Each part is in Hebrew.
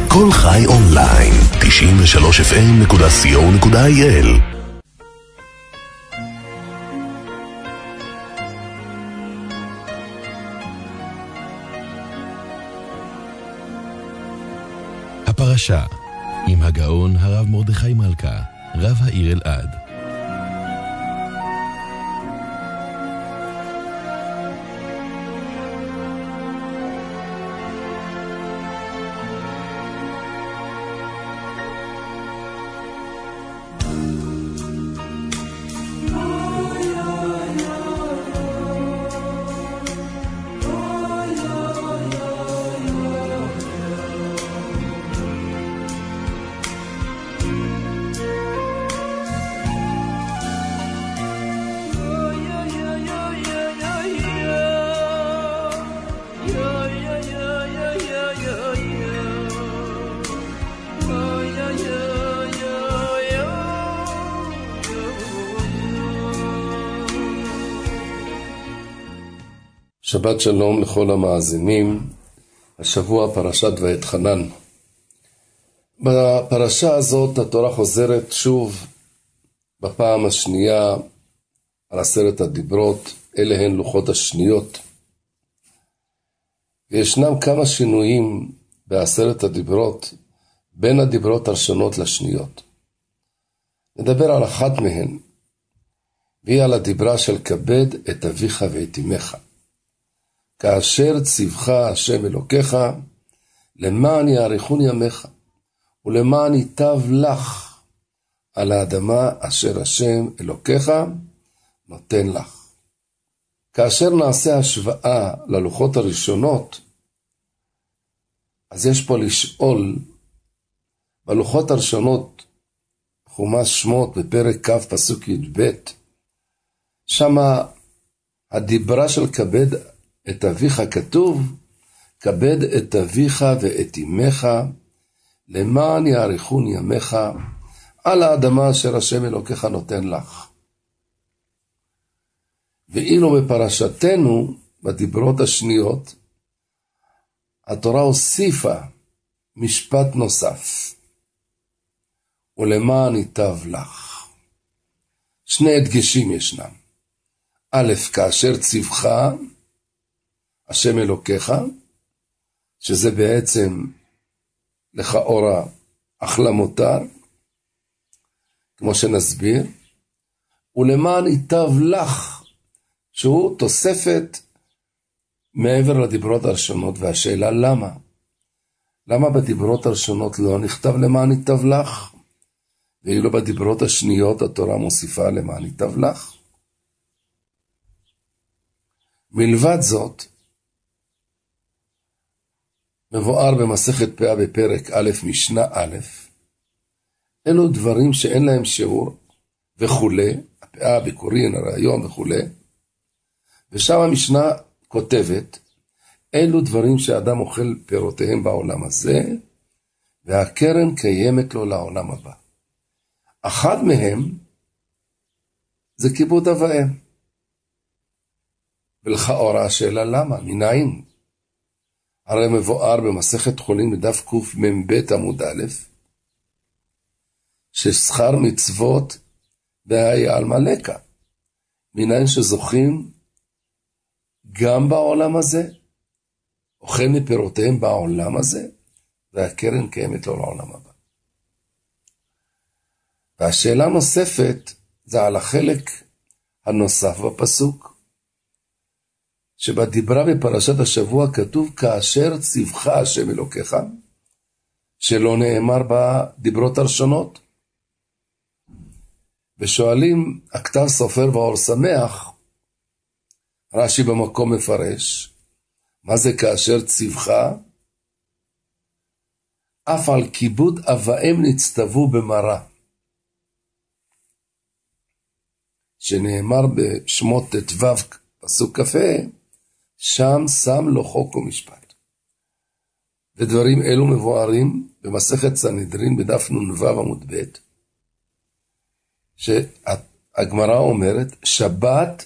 כל חי אונליין, 93fm.co.il. הפרשה עם הגאון הרב מרדכי מלכה, רב העיר אלעד. שבת שלום לכל המאזינים. השבוע פרשת ואתחנן. בפרשה הזאת התורה חוזרת שוב בפעם השנייה על 10 הדיברות, אלה הן לוחות השניות. וישנם כמה שינויים ב10 הדיברות בין הדיברות הראשונות לשניות. נדבר על אחת מהן, והיא על הדיברה של כבד את אביך ואת אמך. כאשר ציווך השם אלוקיך, למען יאריכון ימיך, ולמען ייטב לך על האדמה אשר השם אלוקיך נותן לך. כאשר נעשה השוואה ללוחות הראשונות, אז יש פה לשאול, בלוחות הראשונות, חומש שמות בפרק כ' פסוק י"ב, שמה הדיברה של כבד את אביך כתוב, כבד את אביך ואת אמך, למען יאריכון ימיך, על האדמה אשר השם אלוקיך נותן לך. ואילו בפרשתנו, בדיברות השניות, התורה הוסיפה משפט נוסף, ולמען ייטב לך. שני הדגשים ישנם. א', כאשר ציווך השם אלוקיך, שזה בעצם לכאורה אחלה מותר, כמו שנסביר, ולמען ייטב לך, שהוא תוספת מעבר לדיברות הראשונות, והשאלה למה? למה בדיברות הראשונות לא נכתב למען ייטב לך, ואילו בדיברות השניות התורה מוסיפה למען ייטב לך? מלבד זאת, מבואר במסכת פאה בפרק א' משנה א', אלו דברים שאין להם שיעור וכו', הפאה, הביקורין, הרעיון וכו', ושם המשנה כותבת, אלו דברים שאדם אוכל פירותיהם בעולם הזה, והקרן קיימת לו לעולם הבא. אחד מהם זה כיבוד אב ואם. ולכאורה השאלה למה? מנין? הרי מבואר במסכת חולין בדף קמ"ב עמוד א', ששכר מצוות בהאי עלמא לקה. מנין שזוכים גם בעולם הזה, אוכל מפירותיהם בעולם הזה, והקרן קיימת לו לעולם הבא. והשאלה נוספת זה על החלק הנוסף בפסוק, שבדיברה בפרשת השבוע כתוב כאשר ציווך השם אלוקיך, שלא נאמר בדיברות הראשונות. ושואלים הכתב סופר ואור שמח, רש"י במקום מפרש, מה זה כאשר ציווך? אף על כיבוד אב ואם נצטוו במראה, שנאמר בשמות ט"ו פסוק כ"ה, שם שם לו חוק ומשפט. ודברים אלו מבוארים במסכת סנהדרין בדף נ"ו עמוד ב', שהגמרא אומרת, שבת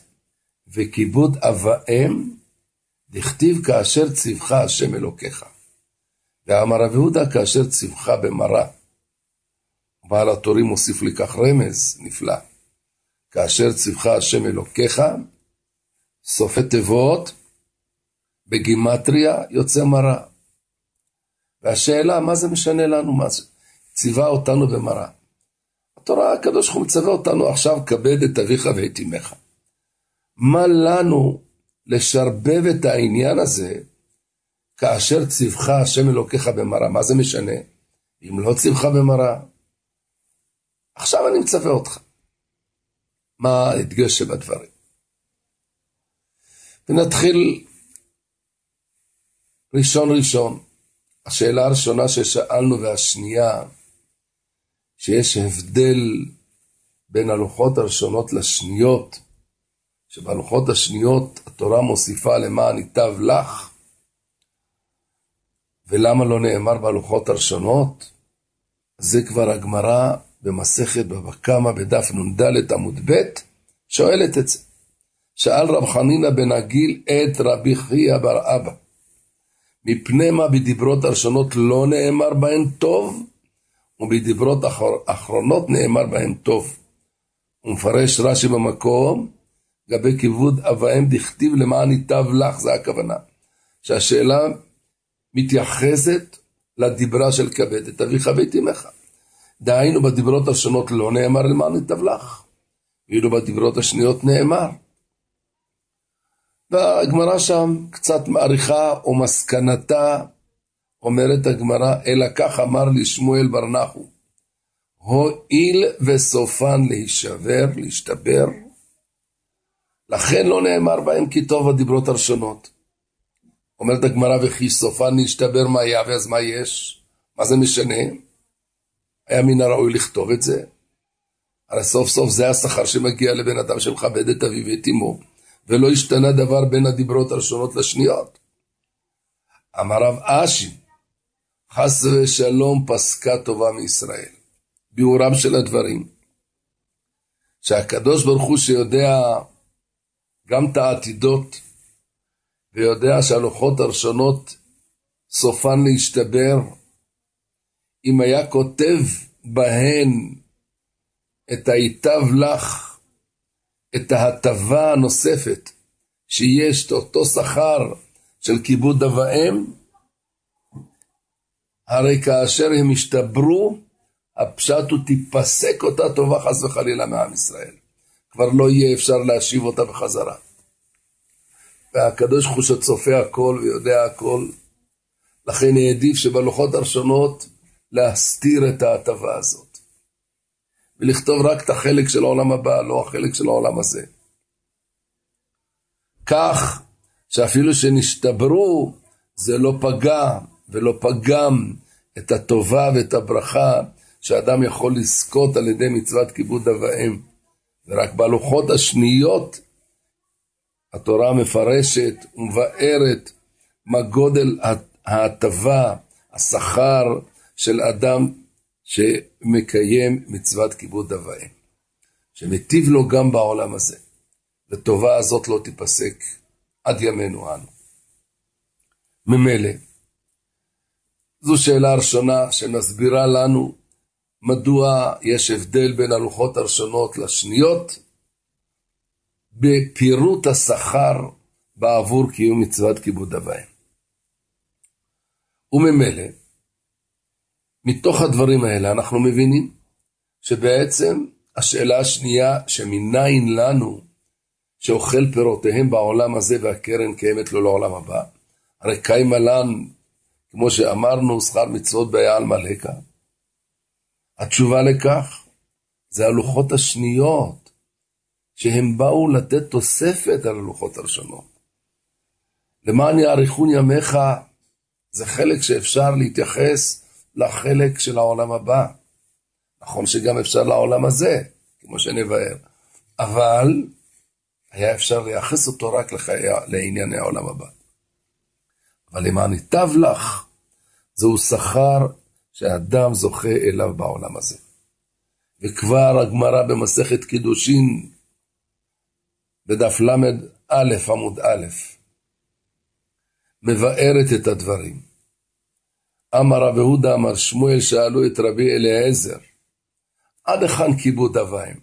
וכיבוד אב ואם דכתיב כאשר ציווך השם אלוקיך. ואמר רב יהודה, כאשר ציווך במרה, בעל התורים מוסיף לכך רמז נפלא, כאשר ציווך השם אלוקיך, סופי תיבות, בגימטריה יוצא מרה. והשאלה, מה זה משנה לנו? מה זה? ציווה אותנו במרה. התורה הקדוש ברוך הוא מצווה אותנו עכשיו, כבד את אביך ואת אמך. מה לנו לשרבב את העניין הזה, כאשר ציווך השם אלוקיך במרה? מה זה משנה? אם לא ציווך במרה, עכשיו אני מצווה אותך. מה ההדגש שבדברים? ונתחיל ראשון. השאלה הראשונה ששאלנו והשנייה, שיש הבדל בין הלוחות הראשונות לשניות, שבלוחות השניות התורה מוסיפה למען ייטב לך, ולמה לא נאמר בלוחות הראשונות? זה כבר הגמרא במסכת בבא קמא בדף נ"ד עמוד ב' שואלת את זה. שאל רב חנינא בן עגיל את רבי חייא בר אבא, מפני מה בדיברות הראשונות לא נאמר בהן טוב, ובדיברות האחרונות נאמר בהן טוב? ומפרש רש"י במקום, גבי כיבוד אביהם דכתיב למען ייטב לך, זה הכוונה. שהשאלה מתייחסת לדיברה של כבד את אביך ואת אמך. דהיינו בדיברות הראשונות לא נאמר למען ייטב לך, ואילו בדיברות השניות נאמר. והגמרא שם קצת מעריכה, או מסקנתה, אומרת הגמרא, אלא כך אמר לי שמואל בר נחום, הואיל וסופן להישבר, להשתבר, לכן לא נאמר בהם כי טוב הדיברות הראשונות. אומרת הגמרא, וכי סופן להשתבר מה היה, ואז מה יש? מה זה משנה? היה מן הראוי לכתוב את זה. הרי סוף סוף זה השכר שמגיע לבן אדם שמכבד את אביו ואת אמו, ולא השתנה דבר בין הדיברות הראשונות לשניות. אמר רב אשי, חס ושלום פסקה טובה מישראל. ביאורם של הדברים, שהקדוש ברוך הוא שיודע גם את העתידות, ויודע שהלוחות הראשונות סופן להשתבר, אם היה כותב בהן את היטב לך, את ההטבה הנוספת, שיש את אותו שכר של כיבוד אביהם, הרי כאשר הם השתברו, הפשט הוא תיפסק אותה טובה חס וחלילה מעם ישראל. כבר לא יהיה אפשר להשיב אותה בחזרה. והקדוש ברוך הוא שצופה הכל ויודע הכל, לכן העדיף שבלוחות הראשונות להסתיר את ההטבה הזאת. ולכתוב רק את החלק של העולם הבא, לא החלק של העולם הזה. כך שאפילו שנשתברו, זה לא פגע ולא פגם את הטובה ואת הברכה שאדם יכול לזכות על ידי מצוות כיבוד אביהם. ורק בלוחות השניות התורה מפרשת ומבארת מה גודל ההטבה, השכר של אדם שמקיים מצוות כיבוד אביהם, שמטיב לו גם בעולם הזה, וטובה הזאת לא תיפסק עד ימינו אנו. ממילא זו שאלה הראשונה שמסבירה לנו מדוע יש הבדל בין הלוחות הראשונות לשניות בפירוט השכר בעבור קיום מצוות כיבוד אביהם. וממילא מתוך הדברים האלה אנחנו מבינים שבעצם השאלה השנייה, שמניין לנו שאוכל פירותיהם בעולם הזה והקרן קיימת לו לעולם הבא, הרי קיימה לנו, כמו שאמרנו, שכר מצוות בעל מלאקה. התשובה לכך זה הלוחות השניות, שהם באו לתת תוספת על הלוחות הראשונות. למען יאריכון ימיך, זה חלק שאפשר להתייחס לחלק של העולם הבא. נכון שגם אפשר לעולם הזה, כמו שנבהר, אבל היה אפשר לייחס אותו רק לענייני העולם הבא. אבל למען ייטב לך, זהו שכר שהאדם זוכה אליו בעולם הזה. וכבר הגמרא במסכת קידושין, בדף למד א' עמוד א', מבארת את הדברים. אמר רב יהודה, אמר שמואל, שאלו את רבי אליעזר, עד היכן כיבוד אב ואם?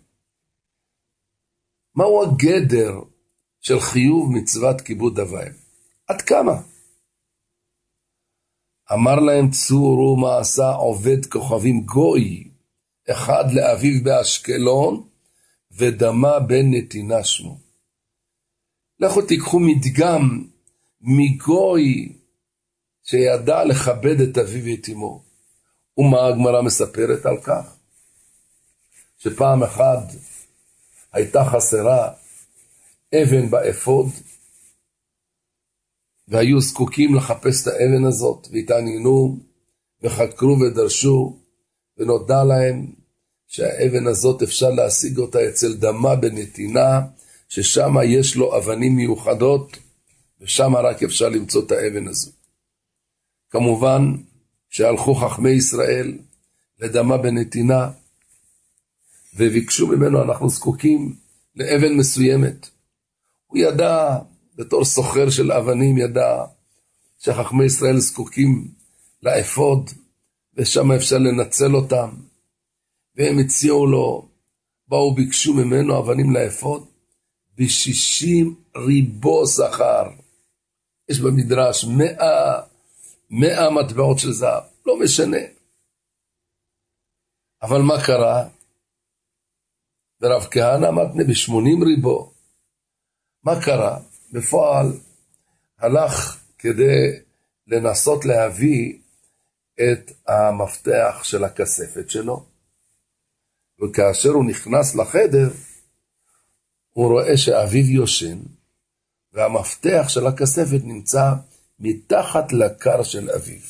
מהו הגדר של חיוב מצוות כיבוד אב ואם? עד כמה? אמר להם, צורו מעשה עובד כוכבים גוי, אחד לאביו באשקלון, ודמה בן נתינה שמו. לכו תיקחו מדגם מגוי שידע לכבד את אביו ואת אמו. ומה הגמרא מספרת על כך? שפעם אחת הייתה חסרה אבן באפוד, והיו זקוקים לחפש את האבן הזאת, והתעניינו וחקרו ודרשו, ונודע להם שהאבן הזאת אפשר להשיג אותה אצל דמה בנתינה, ששם יש לו אבנים מיוחדות, ושם רק אפשר למצוא את האבן הזו. כמובן שהלכו חכמי ישראל לדמה בנתינה, וביקשו ממנו, אנחנו זקוקים לאבן מסוימת. הוא ידע, בתור סוחר של אבנים, ידע שחכמי ישראל זקוקים לאפוד, ושם אפשר לנצל אותם. והם הציעו לו, באו ביקשו ממנו אבנים לאפוד, ב60 ריבו שכר. יש במדרש 100 מטבעות של זהב, לא משנה. אבל מה קרה? ורב כהנא מתנה ב80 ריבו. מה קרה? בפועל הלך כדי לנסות להביא את המפתח של הכספת שלו, וכאשר הוא נכנס לחדר, הוא רואה שאביו יושן, והמפתח של הכספת נמצא מתחת לקר של אביו.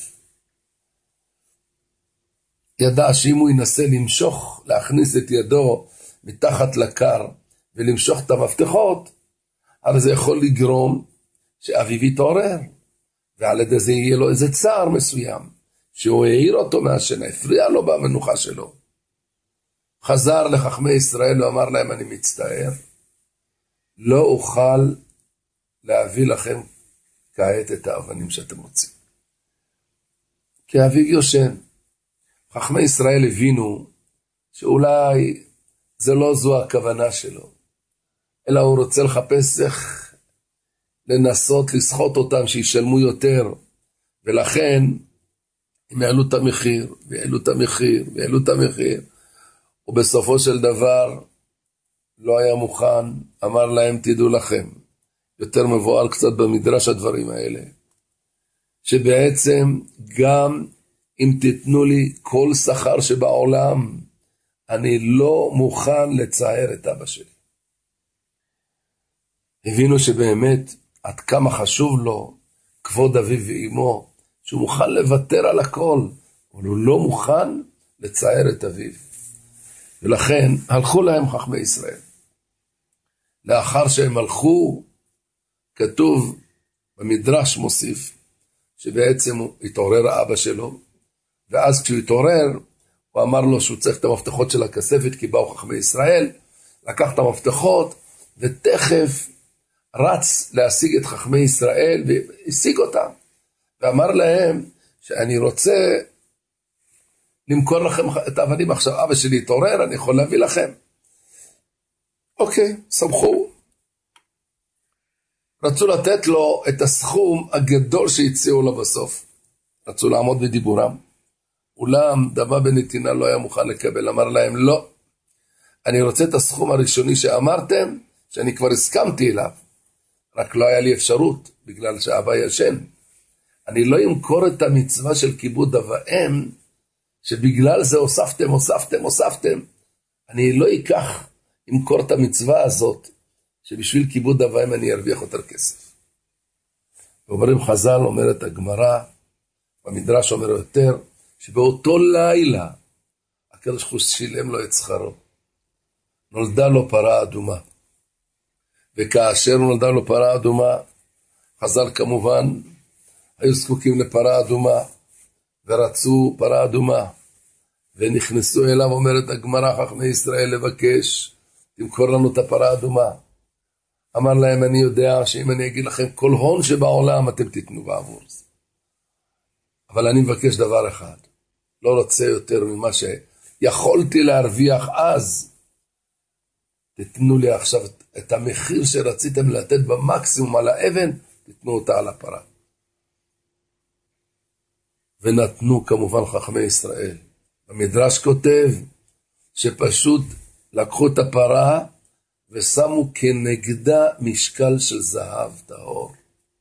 ידע שאם הוא ינסה למשוך, להכניס את ידו מתחת לקר, ולמשוך את המפתחות, אבל זה יכול לגרום שאביו יתעורר, ועל ידי זה יהיה לו איזה צער מסוים, שהוא העיר אותו מהשינה, הפריע לו במנוחה שלו. חזר לחכמי ישראל ואמר להם, אני מצטער, לא אוכל להביא לכם כעת את האבנים שאתם רוצים. כי אביו יושן. חכמי ישראל הבינו שאולי זה לא זו הכוונה שלו, אלא הוא רוצה לחפש איך לנסות לסחוט אותם שישלמו יותר, ולכן הם העלו את המחיר, והעלו את המחיר, והעלו את המחיר, ובסופו של דבר לא היה מוכן, אמר להם, תדעו לכם, יותר מבואר קצת במדרש הדברים האלה, שבעצם גם אם תתנו לי כל שכר שבעולם, אני לא מוכן לצער את אבא שלי. הבינו שבאמת עד כמה חשוב לו כבוד אביו ואמו, שהוא מוכן לוותר על הכל, אבל הוא לא מוכן לצער את אביו. ולכן הלכו להם חכמי ישראל. לאחר שהם הלכו, כתוב במדרש מוסיף, שבעצם הוא התעורר האבא שלו, ואז כשהוא התעורר, הוא אמר לו שהוא צריך את המפתחות של הכספת, כי באו חכמי ישראל, לקח את המפתחות, ותכף רץ להשיג את חכמי ישראל, והשיג אותם, ואמר להם, שאני רוצה למכור לכם את האבנים עכשיו, אבא שלי התעורר, אני יכול להביא לכם. אוקיי, סמכו. רצו לתת לו את הסכום הגדול שהציעו לו בסוף. רצו לעמוד בדיבורם. אולם דמה בנתינה לא היה מוכן לקבל. אמר להם, לא. אני רוצה את הסכום הראשוני שאמרתם, שאני כבר הסכמתי אליו. רק לא היה לי אפשרות, בגלל שאבא ישן. אני לא אמכור את המצווה של כיבוד אב ואם, שבגלל זה הוספתם. אני לא אקח, אמכור את המצווה הזאת, שבשביל כיבוד אב ואם אני ארוויח יותר כסף. ואומרים חז"ל, אומרת הגמרא, במדרש אומר יותר, שבאותו לילה, הקדוש ברוך הוא שילם לו את שכרו. נולדה לו פרה אדומה. וכאשר נולדה לו פרה אדומה, חז"ל כמובן, היו זקוקים לפרה אדומה, ורצו פרה אדומה, ונכנסו אליו, אומרת הגמרא, חכמי ישראל לבקש, תמכור לנו את הפרה אדומה. אמר להם, אני יודע שאם אני אגיד לכם כל הון שבעולם, אתם תתנו בעבור זה. אבל אני מבקש דבר אחד, לא רוצה יותר ממה שיכולתי להרוויח אז, תתנו לי עכשיו את המחיר שרציתם לתת במקסימום על האבן, תתנו אותה על הפרה. ונתנו כמובן חכמי ישראל. המדרש כותב שפשוט לקחו את הפרה ושמו כנגדה משקל של זהב טהור.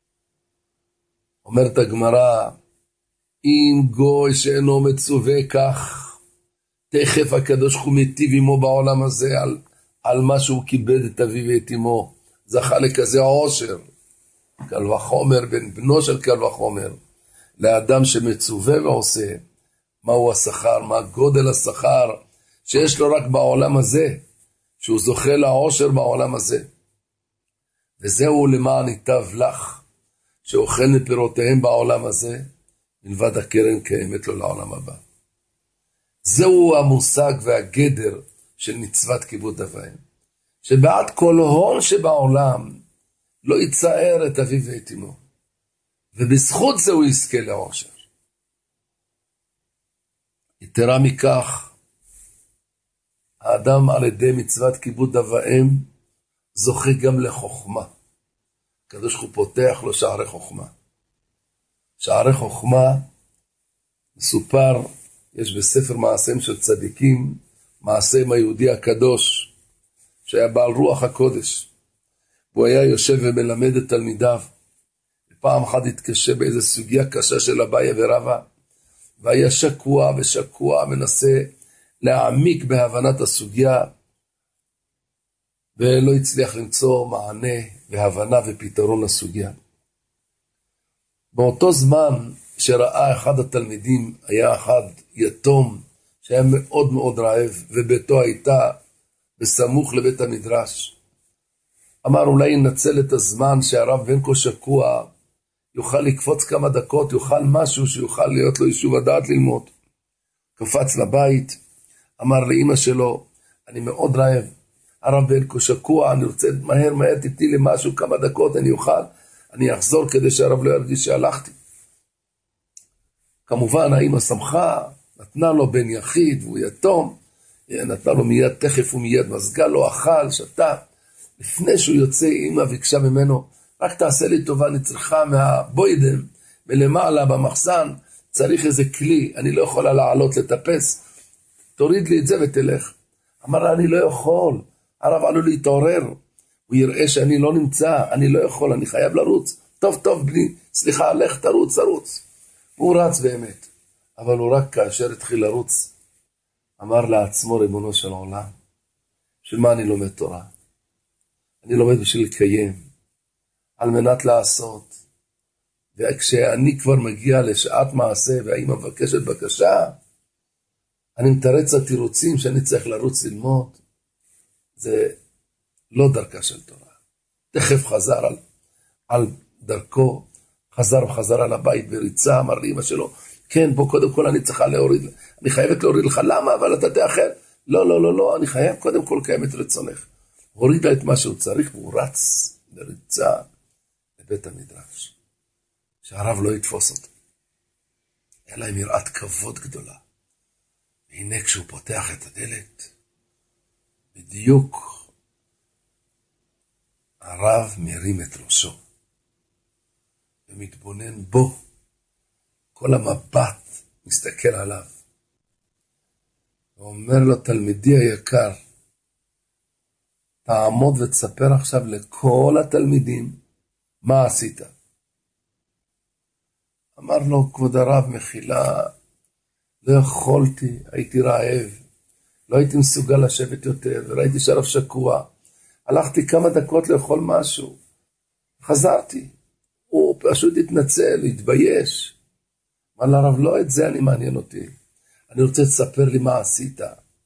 אומרת הגמרא, אם גוי שאינו מצווה כך, תכף הקדוש ברוך הוא מיטיב עמו בעולם הזה על מה שהוא כיבד את אביו ואת אמו, זכה לכזה עושר, קל וחומר, בן בנו של קל וחומר, לאדם שמצווה ועושה, מהו השכר, מה גודל השכר שיש לו רק בעולם הזה, שהוא זוכה לעושר בעולם הזה. וזהו למען ייטב לך, שאוכל מפירותיהם בעולם הזה, מלבד הקרן קיימת לו לעולם הבא. זהו המושג והגדר של מצוות כיבוד אב ואם, שבעד כל הון שבעולם לא יצער את אביו ואת אמו, ובזכות זה הוא יזכה לעושר. יתרה מכך, האדם על ידי מצוות כיבוד אב ואם זוכה גם לחוכמה. הקדוש ברוך הוא פותח לו שערי חוכמה. שערי חוכמה מסופר, יש בספר מעשיהם של צדיקים, מעשה עם היהודי הקדוש, שהיה בעל רוח הקודש. הוא היה יושב ומלמד את תלמידיו, ופעם אחת התקשה באיזו סוגיה קשה של אביי ורבא, והיה שקוע ושקוע, מנסה להעמיק בהבנת הסוגיה, ולא הצליח למצוא מענה והבנה ופתרון לסוגיה. באותו זמן שראה אחד התלמידים, היה אחד יתום, שהיה מאוד מאוד רעב, וביתו הייתה בסמוך לבית המדרש. אמר, אולי ינצל את הזמן שהרב בן כה שקוע, יוכל לקפוץ כמה דקות, יוכל משהו שיוכל להיות לו יישוב הדעת ללמוד. קפץ לבית, אמר לאמא שלו, אני מאוד רעב, הרב בן כה שקוע, אני רוצה מהר תתני לי משהו, כמה דקות אני אוכל, אני אחזור כדי שהרב לא ירגיש שהלכתי. כמובן האמא שמחה, נתנה לו בן יחיד והוא יתום, נתנה לו מיד תכף ומיד מזגה לו, אכל, שתה. לפני שהוא יוצא, אמא ביקשה ממנו, רק תעשה לי טובה, אני צריכה מהבוידם, מלמעלה במחסן, צריך איזה כלי, אני לא יכולה לעלות לטפס, תוריד לי את זה ותלך. אמר לה, אני לא יכול, הרב עלול להתעורר, הוא יראה שאני לא נמצא, אני לא יכול, אני חייב לרוץ, טוב, בלי, סליחה, לך תרוץ. הוא רץ באמת, אבל הוא רק כאשר התחיל לרוץ, אמר לעצמו, ריבונו של עולם, בשביל מה אני לומד תורה? אני לומד בשביל לקיים, על מנת לעשות, וכשאני כבר מגיע לשעת מעשה, והאמא מבקשת בקשה, אני מתרץ התירוצים שאני צריך לרוץ ללמוד, זה לא דרכה של תורה. תכף חזר על דרכו, חזר על הבית בריצה, אמר לאמא שלו, כן, פה קודם כל אני צריכה להוריד, אני חייבת להוריד לך, למה? אבל אתה תאחר. לא, אני חייב קודם כל קיים את רצונך. הורידה את מה שהוא צריך, והוא רץ בריצה לבית המדרש. שהרב לא יתפוס אותו. היה להם יראת כבוד גדולה. והנה כשהוא פותח את הדלת, בדיוק הרב מרים את ראשו. ומתבונן בו, כל המבט מסתכל עליו. ואומר לו, תלמידי היקר, תעמוד ותספר עכשיו לכל התלמידים מה עשית. אמר לו, כבוד הרב, מחילה, לא יכולתי, הייתי רעב, לא הייתי מסוגל לשבת יותר, וראיתי שהרב שקוע. הלכתי כמה דקות לאכול משהו, חזרתי. הוא פשוט התנצל, התבייש. אמר לרב, לא את זה אני מעניין אותי. אני רוצה לספר לי מה עשית.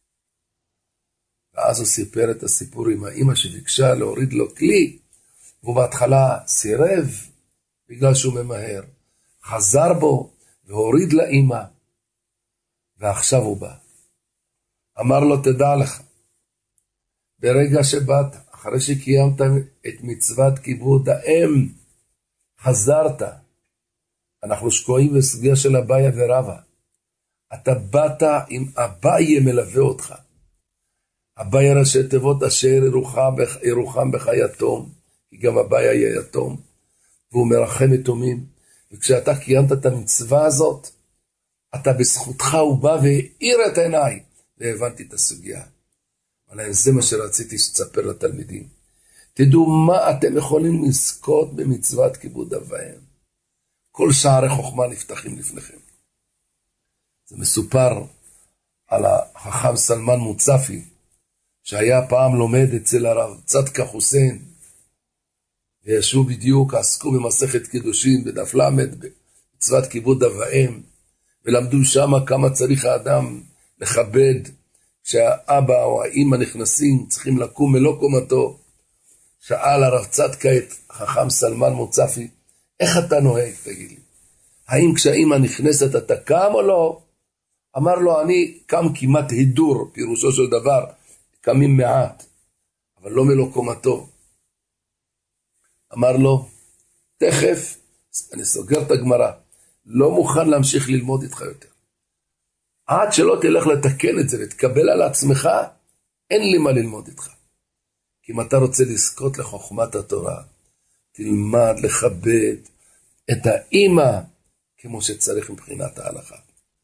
ואז הוא סיפר את הסיפור עם האמא שביקשה להוריד לו כלי, והוא בהתחלה סירב בגלל שהוא ממהר. חזר בו והוריד לאמא, ועכשיו הוא בא. אמר לו, תדע לך, ברגע שבאת, אחרי שקיימת את מצוות כיבוד האם, חזרת, אנחנו שקועים בסוגיה של אביה ורבא. אתה באת עם אביה מלווה אותך. אביה ראשי תיבות אשר ירוחם בך יתום, כי גם אביה יהיה יתום, והוא מרחם יתומים. וכשאתה קיימת את המצווה הזאת, אתה בזכותך הוא בא והאיר את עיניי, והבנתי את הסוגיה. אבל זה מה שרציתי שתספר לתלמידים. תדעו מה אתם יכולים לזכות במצוות כיבוד אב ואם. כל שערי חוכמה נפתחים לפניכם. זה מסופר על החכם סלמן מוצפי, שהיה פעם לומד אצל הרב צדקה חוסיין, וישבו בדיוק, עסקו במסכת קידושין, בדף למד, במצוות כיבוד אב ואם, ולמדו שם כמה צריך האדם לכבד, כשהאבא או האמא נכנסים, צריכים לקום מלא קומתו. שאל הרב צדקה את חכם סלמן מוצפי, איך אתה נוהג, תגיד לי? האם כשהאמא נכנסת אתה קם או לא? אמר לו, אני קם כמעט הידור, פירושו של דבר, קמים מעט, אבל לא מלא קומתו. אמר לו, תכף, אני סוגר את הגמרא, לא מוכן להמשיך ללמוד איתך יותר. עד שלא תלך לתקן את זה ותקבל על עצמך, אין לי מה ללמוד איתך. כי אם אתה רוצה לזכות לחוכמת התורה, תלמד לכבד את האמא כמו שצריך מבחינת ההלכה.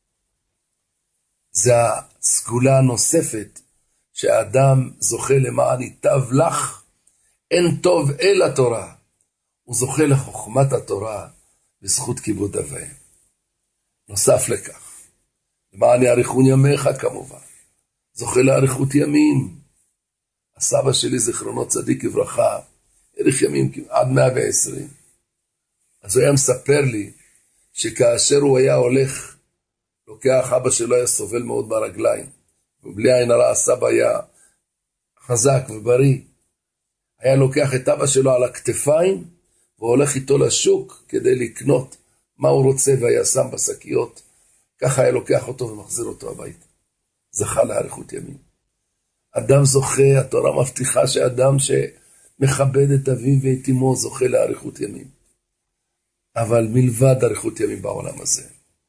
זה הסגולה הנוספת שהאדם זוכה למען ייטב לך, אין טוב אל התורה. הוא זוכה לחוכמת התורה בזכות כיבוד אב ואם. נוסף לכך, למען יאריכון ימיך כמובן, זוכה לאריכות ימים. הסבא שלי זיכרונו צדיק לברכה, האריך ימים עד 120. אז הוא היה מספר לי שכאשר הוא היה הולך, לוקח, אבא שלו היה סובל מאוד ברגליים, ובלי עין הרע הסבא היה חזק ובריא. היה לוקח את אבא שלו על הכתפיים, והולך איתו לשוק כדי לקנות מה הוא רוצה, והיה שם בשקיות. ככה היה לוקח אותו ומחזיר אותו הביתה. זכה לאריכות ימים. אדם זוכה, התורה מבטיחה שאדם שמכבד את אביו ואת אמו זוכה לאריכות ימים. אבל מלבד אריכות ימים בעולם הזה,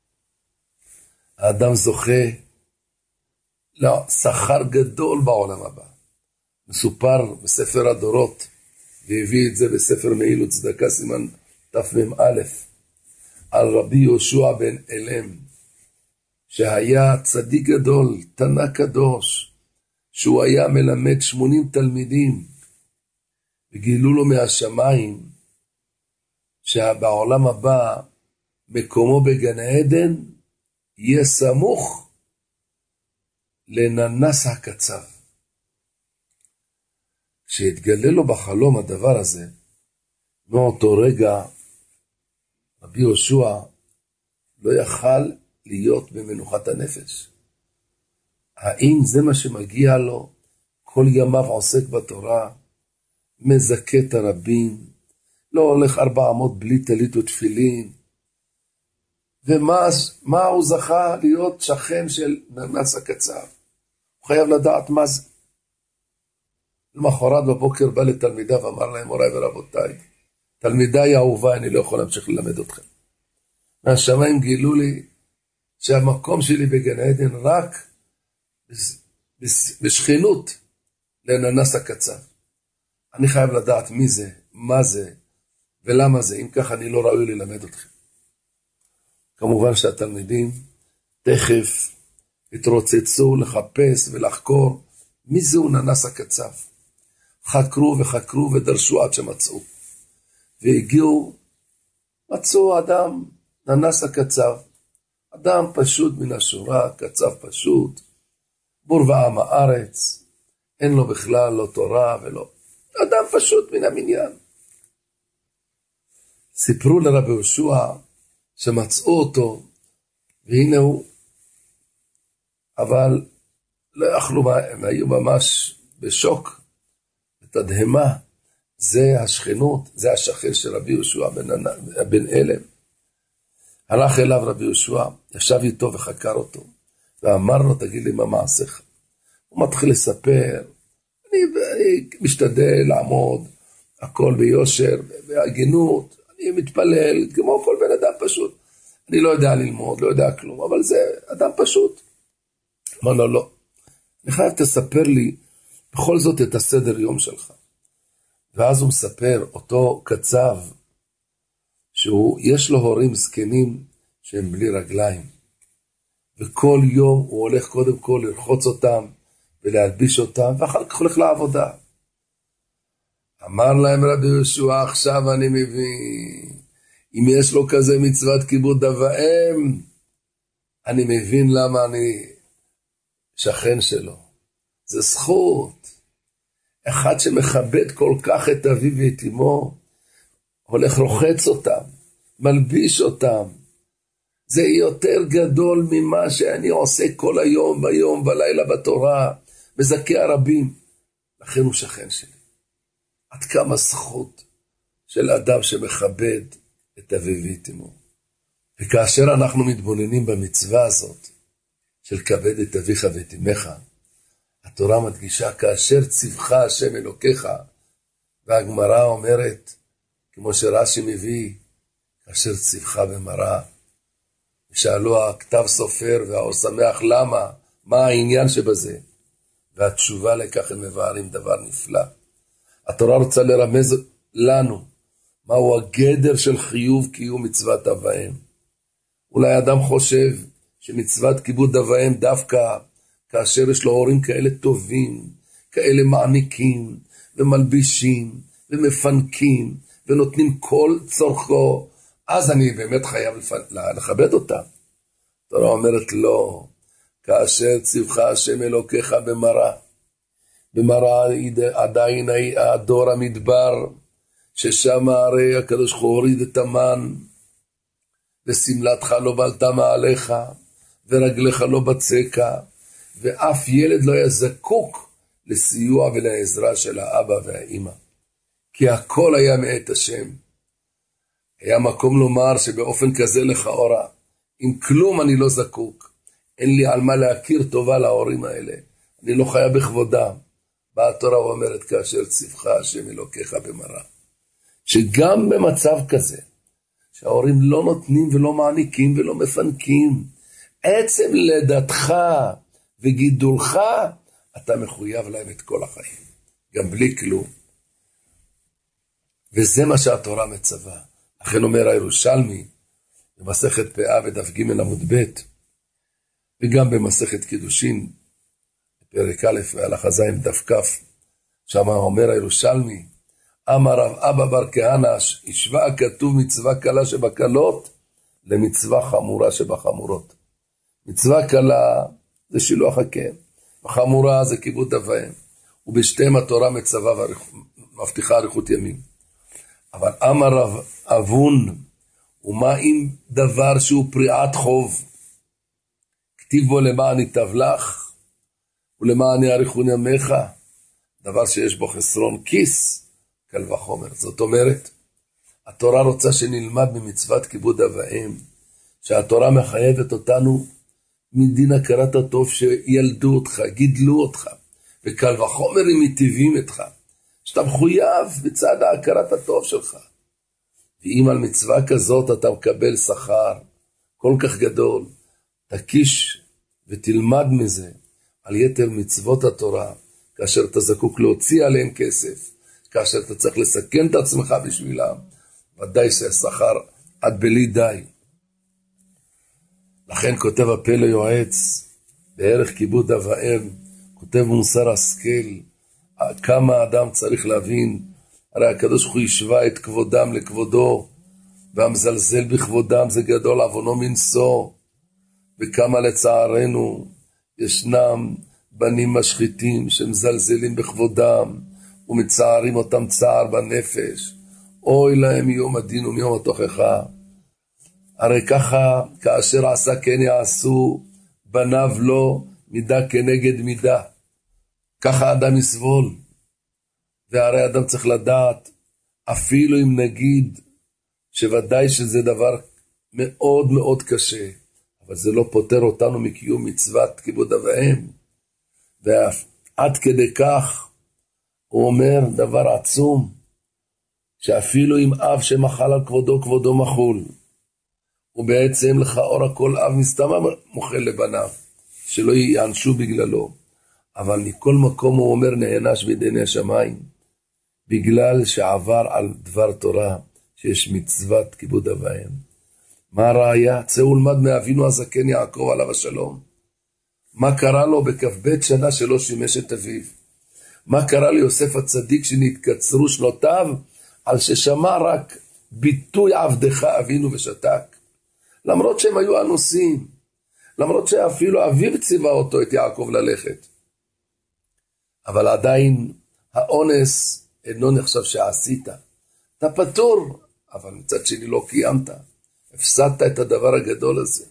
האדם זוכה לשכר גדול בעולם הבא. מסופר בספר הדורות, והביא את זה בספר מעיל וצדקה סימן תמ"א, על רבי יהושע בן אלם, שהיה צדיק גדול, תנא קדוש, שהוא היה מלמד 80 תלמידים, וגילו לו מהשמיים, שבעולם הבא, מקומו בגן עדן, יהיה סמוך לננס הקצב. כשהתגלה לו בחלום הדבר הזה, מאותו רגע, רבי יהושע לא יכל להיות במנוחת הנפש. האם זה מה שמגיע לו? כל ימיו עוסק בתורה, מזכה את הרבים, לא הולך 400 בלי טלית ותפילין, ומה הוא זכה להיות שכן של ננס הקצב? הוא חייב לדעת מה זה. למחרת בבוקר בא לתלמידיו, אמר להם, מוריי ורבותיי, תלמידיי האהובה, אני לא יכול להמשיך ללמד אתכם. מהשמיים גילו לי שהמקום שלי בגן עדן רק בשכנות לננס הקצב. אני חייב לדעת מי זה, מה זה ולמה זה, אם כך אני לא ראוי ללמד אתכם. כמובן שהתלמידים תכף התרוצצו לחפש ולחקור מי זהו ננס הקצב. חקרו וחקרו ודרשו עד שמצאו. והגיעו, מצאו אדם, ננס הקצב, אדם פשוט מן השורה, קצב פשוט, בור ועם הארץ, אין לו בכלל לא תורה ולא, אדם פשוט מן המניין. סיפרו לרבי יהושע שמצאו אותו, והנה הוא, אבל לא יכלו, הם היו ממש בשוק, בתדהמה. זה השכנות, זה השכן של רבי יהושע בן אלם. הלך אליו רבי יהושע, ישב איתו וחקר אותו, ואמר לו, תגיד לי מה מעשיך. הוא מתחיל לספר, אני משתדל לעמוד, הכל ביושר, בהגינות, אני מתפלל, כמו כל בן אדם פשוט. אני לא יודע ללמוד, לא יודע כלום, אבל זה אדם פשוט. אמר לו, לא. אני חייב תספר לי בכל זאת את הסדר יום שלך. ואז הוא מספר, אותו קצב, יש לו הורים זקנים שהם בלי רגליים. וכל יום הוא הולך קודם כל לרחוץ אותם ולהלביש אותם, ואחר כך הולך לעבודה. אמר להם רבי יהושע, עכשיו אני מבין, אם יש לו כזה מצוות כיבוד אב ואם, אני מבין למה אני שכן שלו. זה זכות. אחד שמכבד כל כך את אביו ואת אמו, הולך רוחץ אותם, מלביש אותם. זה יותר גדול ממה שאני עושה כל היום, ביום, בלילה בתורה, מזכה הרבים. לכן הוא שכן שלי. עד כמה זכות של אדם שמכבד את אביו ואת אמו. וכאשר אנחנו מתבוננים במצווה הזאת, של כבד את אביך ואת אמך, התורה מדגישה, כאשר ציווך השם אלוקיך, והגמרא אומרת, כמו שרש"י מביא, כאשר ציווך במראה, ושאלו הכתב סופר והאור שמח למה, מה העניין שבזה, והתשובה לכך הם מבארים דבר נפלא. התורה רוצה לרמז לנו, מהו הגדר של חיוב קיום מצוות אב ואם. אולי אדם חושב שמצוות כיבוד אב ואם דווקא כאשר יש לו הורים כאלה טובים, כאלה מעניקים ומלבישים ומפנקים ונותנים כל צורכו, אז אני באמת חייב לכבד אותם. התורה אומרת לא, כאשר ציווך השם אלוקיך במראה. במראה עדיין הדור המדבר, ששם הרי הקדוש ברוך הוא הוריד את המן, וסמלתך לא בלטה מעליך, ורגליך לא בצקה, ואף ילד לא היה זקוק לסיוע ולעזרה של האבא והאמא. כי הכל היה מאת השם. היה מקום לומר שבאופן כזה לכאורה, עם כלום אני לא זקוק, אין לי על מה להכיר טובה להורים האלה, אני לא חיה בכבודם. באה התורה ואומרת, כאשר ציווך השם אלוקיך במראה. שגם במצב כזה, שההורים לא נותנים ולא מעניקים ולא מפנקים, עצם לידתך וגידולך, אתה מחויב להם את כל החיים, גם בלי כלום. וזה מה שהתורה מצווה. לכן אומר הירושלמי, במסכת פאה בדף ג' עמוד ב', וגם במסכת קידושין, פרק א' והלכה ז' דף כ', שם אומר הירושלמי, אמר רב אבא בר כהנא, השווה הכתוב מצווה קלה שבקלות, למצווה חמורה שבחמורות. מצווה קלה זה שילוח הקן, וחמורה זה כיבוד אב ואם, ובשתיהם התורה מצווה ומבטיחה אריכות ימים. אבל אמר רב אבון, ומה אם דבר שהוא פריעת חוב? כתיב בו למען יטב לך, ולמען יאריכון ימיך, דבר שיש בו חסרון כיס, קל וחומר. זאת אומרת, התורה רוצה שנלמד ממצוות כיבוד אב ואם, שהתורה מחייבת אותנו מדין הכרת הטוב שילדו אותך, גידלו אותך, וקל וחומר הם מיטיבים איתך, שאתה מחויב בצד ההכרת הטוב שלך. ואם על מצווה כזאת אתה מקבל שכר כל כך גדול, תקיש ותלמד מזה על יתר מצוות התורה, כאשר אתה זקוק להוציא עליהם כסף, כאשר אתה צריך לסכן את עצמך בשבילם, ודאי שהשכר עד בלי די. לכן כותב הפלא יועץ, בערך כיבוד אב ואם, כותב מוסר השכל, כמה אדם צריך להבין, הרי הקדוש ברוך הוא השווה את כבודם לכבודו, והמזלזל בכבודם זה גדול עוונו מנשוא, וכמה לצערנו ישנם בנים משחיתים שמזלזלים בכבודם, ומצערים אותם צער בנפש, אוי להם מיום הדין ומיום התוכחה. הרי ככה, כאשר עשה כן יעשו, בניו לו מידה כנגד מידה. ככה אדם יסבול. והרי אדם צריך לדעת, אפילו אם נגיד, שוודאי שזה דבר מאוד מאוד קשה, אבל זה לא פותר אותנו מקיום מצוות כיבוד אב ואם. ועד כדי כך, הוא אומר דבר עצום, שאפילו אם אב שמחל על כבודו, כבודו מחול. ובעצם לכאורה כל אב מסתם מוכל לבניו, שלא יענשו בגללו. אבל מכל מקום הוא אומר נענש בידי השמיים, בגלל שעבר על דבר תורה, שיש מצוות כיבוד אב ואם. מה הראיה? צאו ולמד מאבינו הזקן יעקב עליו השלום. מה קרה לו בכ"ב שנה שלא שימש את אביו? מה קרה ליוסף הצדיק שנתקצרו שנותיו על ששמע רק ביטוי עבדך אבינו ושתק? למרות שהם היו אנוסים, למרות שאפילו אביו ציווה אותו את יעקב ללכת, אבל עדיין האונס אינו נחשב שעשית. אתה פטור, אבל מצד שני לא קיימת, הפסדת את הדבר הגדול הזה.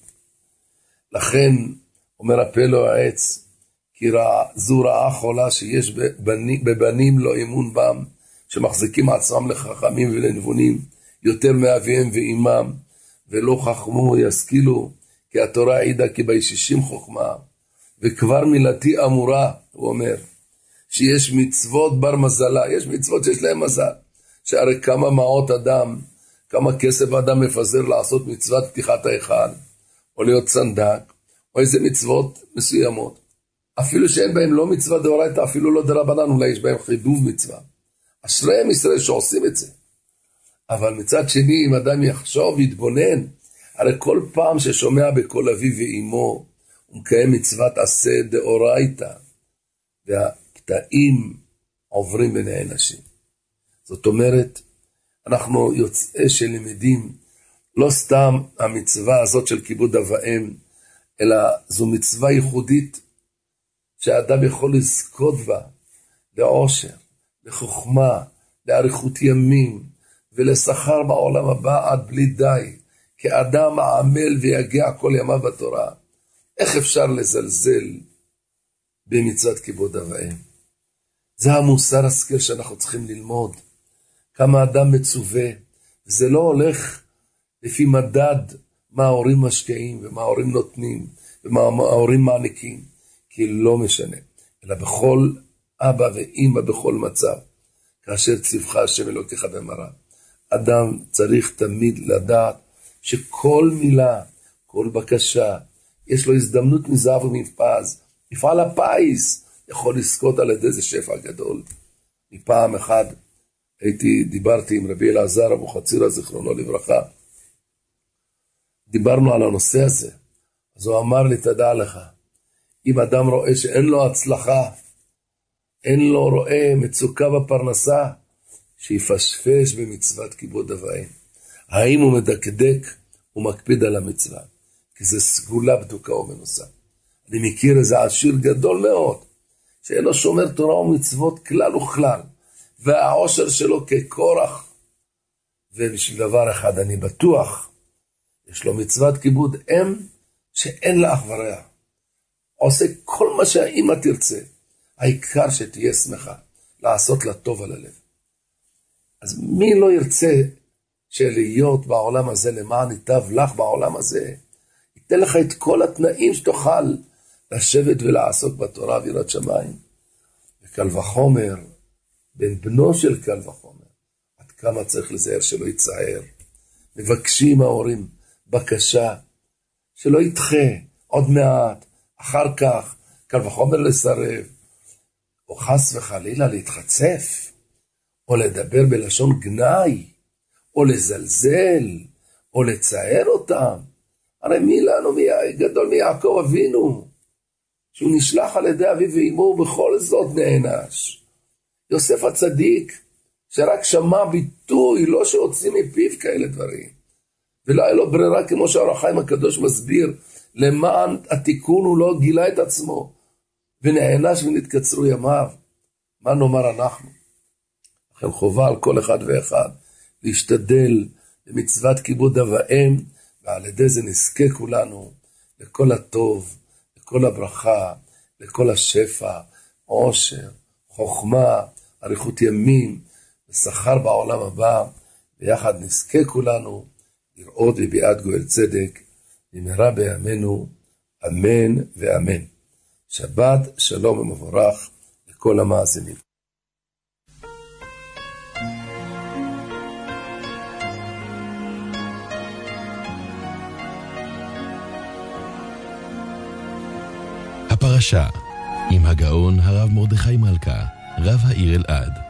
לכן אומר הפלא העץ, כי זו רעה חולה שיש בבנים לא אמון בם, שמחזיקים עצמם לחכמים ולנבונים יותר מאביהם ואימם, ולא חכמו ישכילו, כי התורה העידה כי בישישים חוכמה, וכבר מילתי אמורה, הוא אומר, שיש מצוות בר מזלה, יש מצוות שיש להם מזל, שהרי כמה מעות אדם, כמה כסף אדם מפזר לעשות מצוות פתיחת ההיכל, או להיות צנדק, או איזה מצוות מסוימות, אפילו שאין בהם לא מצווה דאורייתא, אפילו לא דרבנן, אולי יש בהם חידוב מצווה. אשריהם ישראל שעושים את זה. אבל מצד שני, אם אדם יחשוב ויתבונן, הרי כל פעם ששומע בקול אביו ואימו, הוא מקיים מצוות עשה דאורייתא, והקטעים עוברים ונענשים. זאת אומרת, אנחנו יוצאי שלמדים, לא סתם המצווה הזאת של כיבוד אב ואם, אלא זו מצווה ייחודית, שהאדם יכול לזכות בה, לעושר, לחוכמה, לאריכות ימים, ולשכר בעולם הבא עד בלי די, כאדם העמל ויגיע כל ימיו בתורה. איך אפשר לזלזל במצוות כיבוד אב ואם? זה המוסר השכל שאנחנו צריכים ללמוד. כמה אדם מצווה, וזה לא הולך לפי מדד מה ההורים משקיעים, ומה ההורים נותנים, ומה ההורים מעניקים, כי לא משנה, אלא בכל אבא ואמא בכל מצב, כאשר ציווך השם אלוקיך במראה. אדם צריך תמיד לדעת שכל מילה, כל בקשה, יש לו הזדמנות מזהב ומפז. מפעל הפיס יכול לזכות על ידי זה שפע גדול. מפעם אחד דיברתי עם רבי אלעזר אבוחצירא זיכרונו לברכה, דיברנו על הנושא הזה, אז הוא אמר לי, תדע לך, אם אדם רואה שאין לו הצלחה, אין לו רואה מצוקה בפרנסה, שיפשפש במצוות כיבוד אב ואם. האם הוא מדקדק ומקפיד על המצווה? כי זה סגולה בדוקה ומנוסה. אני מכיר איזה עשיר גדול מאוד, שאינו שומר תורה ומצוות כלל וכלל, והעושר שלו כקורח. ובשביל דבר אחד אני בטוח, יש לו מצוות כיבוד אם שאין לה אח ורע. עושה כל מה שהאמא תרצה, העיקר שתהיה שמחה, לעשות לה טוב על הלב. אז מי לא ירצה שלהיות בעולם הזה, למען ייטב לך בעולם הזה, ייתן לך את כל התנאים שתוכל לשבת ולעסוק בתורה ויראת שמיים. וקל וחומר, בן בנו של קל וחומר, עד כמה צריך לזהר שלא יצער. מבקשים ההורים בקשה, שלא ידחה עוד מעט, אחר כך, קל וחומר לסרב, או חס וחלילה להתחצף, או לדבר בלשון גנאי, או לזלזל, או לצער אותם. הרי מי לנו גדול מיעקב אבינו, שהוא נשלח על ידי אביו ואמו, ובכל זאת נענש. יוסף הצדיק, שרק שמע ביטוי, לא שהוציא מפיו כאלה דברים, ולא היה לו ברירה, כמו שהאור החיים הקדוש מסביר, למען התיקון הוא לא גילה את עצמו, ונענש ונתקצרו ימיו. מה נאמר אנחנו? לכן חובה על כל אחד ואחד, להשתדל במצוות כיבוד אב ואם, ועל ידי זה נזכה כולנו לכל הטוב, לכל הברכה, לכל השפע, עושר, חוכמה, אריכות ימים, ושכר בעולם הבא, ויחד נזכה כולנו לראות בביאת גואל צדק, במהרה בימינו, אמן ואמן. שבת שלום ומבורך לכל המאזינים. הפרשה עם הגאון הרב מרדכי מלכה, רב העיר אלעד.